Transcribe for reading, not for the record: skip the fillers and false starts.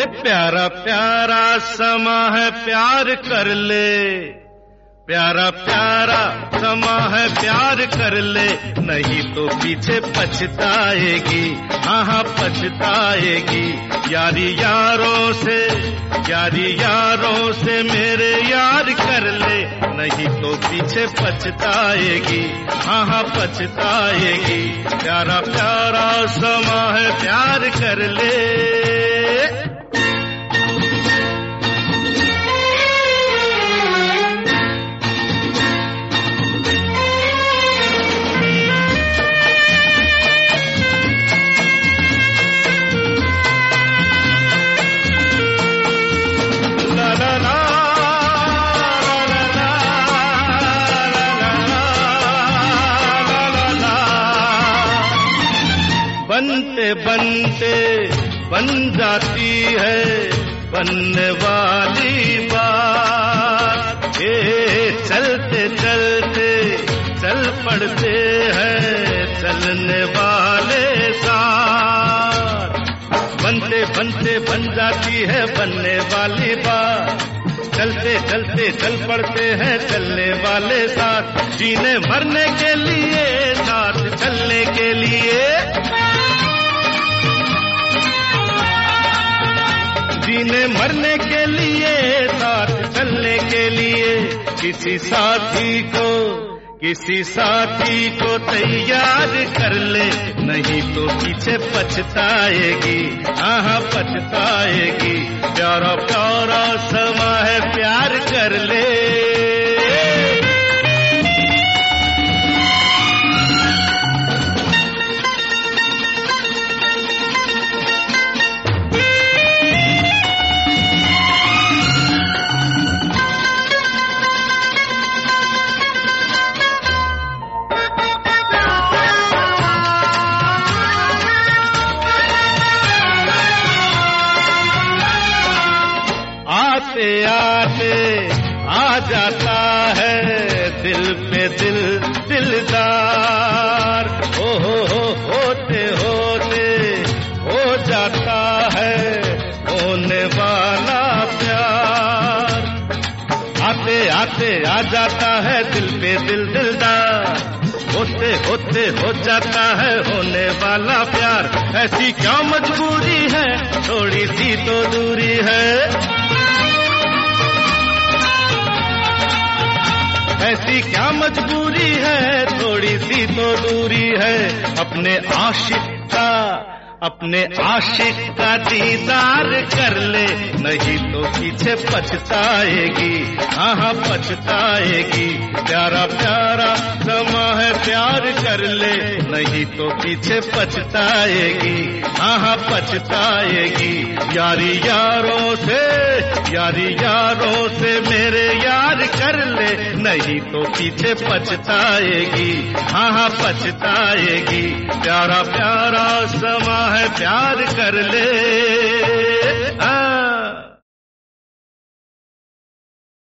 प्यारा प्यारा समा है प्यार कर ले, प्यारा प्यारा समा है प्यार कर ले, नहीं तो पीछे पछताएगी, हाँ हाँ पछताएगी। यारी यारों से मेरे यार कर ले, नहीं तो पीछे पछताएगी, हाँ हाँ पछताएगी। प्यारा प्यारा समा है प्यार कर ले। बनते बनते बन जाती है बनने वाली बात, ये चलते चलते चल पड़ते हैं चलने वाले साथ। बनते बनते बन जाती है बनने वाली बात, चलते चलते चल पड़ते हैं चलने वाले साथ। जीने मरने के लिए साथ चलने के लिए, जीने मरने के लिए साथ चलने के लिए, किसी साथी को तैयार कर ले, नहीं तो पीछे पछताएगी, हाँ पछताएगी। प्यारा प्यारा समा है प्यार कर ले। आते आते आ जाता है दिल पे दिल दिलदार, हो होते होते हो जाता है होने वाला प्यार। आते आते आ जाता है दिल पे दिल दिलदार, होते होते हो जाता है होने वाला प्यार। ऐसी क्या मजबूरी है थोड़ी सी तो दूरी है, ऐसी क्या मजबूरी है थोड़ी सी तो दूरी है। अपने आशिक का दीदार कर ले, नहीं तो पीछे पछताएगी, हाँ पछताएगी। प्यारा प्यारा समा है प्यार कर ले, नहीं तो पीछे पछताएगी, हाँ पछताएगी। यारी यारों से मेरे यार कर ले, नहीं तो पीछे पछताएगी, हाँ पछताएगी। प्यारा प्यारा समा है प्यार कर ले।